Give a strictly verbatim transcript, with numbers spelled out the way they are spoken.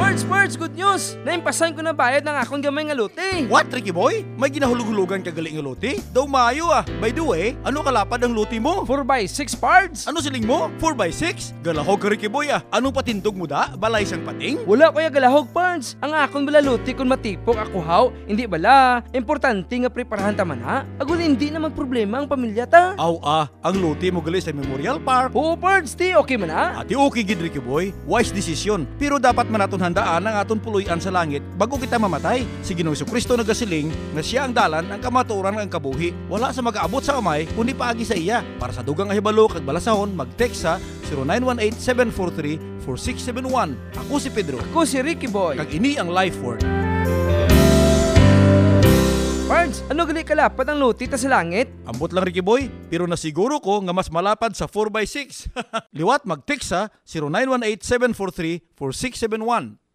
Pards, Pards, good news! Naimpasan ko na bayad ng akong gamay nga lote. What, Ricky Boy? May ginahulog-hulugan ka galing nga lote? Daw maayo ah. By the way, ano kalapad ang lote mo? four by six Pards. Ano siling mo? four by six? Galahog ka, Ricky Boy ah. Anong patindog mo da? Balay sang pating? Wala ko ya galahog, Pards. Ang akong bala lote kung matipok ako haw, hindi bala. Importante nga preparahan taman ha. Agul hindi na magproblema ang pamilya ta. Aw ah, ang lote mo gali sa Memorial Park. Oo, Pards, ti okay man ha. Ati okay gid, Ricky Boy. Wise decision. Pero dapat man naton handaan ang aton puluyan sa langit bago kita mamatay. Si Ginoong Jesucristo nagasiling nga siya ang dalan ang kamatuoran ang kabuhi. Wala sa mag-aabot sa amay kundi paagi sa iya. Para sa dugang ahibalo kag balasahon, mag-text sa zero nine one eight seven four three four six seven one. Ako si Pedro. Ako si Ricky Boy. Kag ini ang life word. Pards, ano gali kalapad ang lote ta sa langit? Ambot lang, Ricky Boy, pero nasiguro ko nga mas malapad sa four by six. Liwat, mag-text sa zero nine one eight seven four three four six seven one.